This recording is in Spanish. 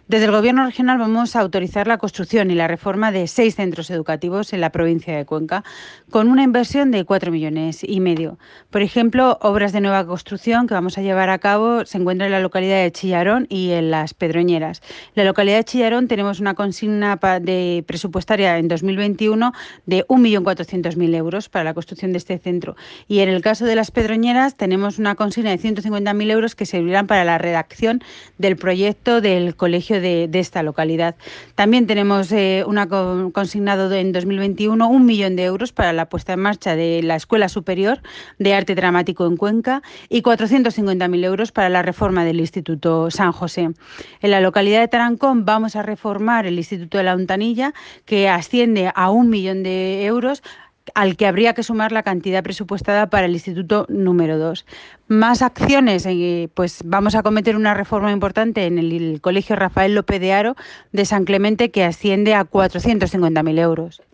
Desde el Gobierno regional vamos a autorizar la construcción y la reforma de 6 centros educativos en la provincia de Cuenca, con una inversión de 4,5 millones. Por ejemplo, obras de nueva construcción que vamos a llevar a cabo se encuentran en la localidad de Chillarón y en Las Pedroñeras. En la localidad de Chillarón tenemos una consigna presupuestaria en 2021 de 1.400.000 euros para la construcción de este centro. Y en el caso de Las Pedroñeras tenemos una consigna de 150.000 euros que servirán para la redacción del proyecto del colegio de esta localidad. También tenemos consignado en 2021 1 millón de euros para la puesta en marcha de la Escuela Superior de Arte Dramático en Cuenca y 450.000 euros para la reforma del Instituto San José. En la localidad de Tarancón vamos a reformar el Instituto de la Hontanilla, que asciende a 1 millón de euros, al que habría que sumar la cantidad presupuestada para el Instituto número 2. Más acciones, pues vamos a cometer una reforma importante en el Colegio Rafael López de Haro de San Clemente, que asciende a 450.000 euros.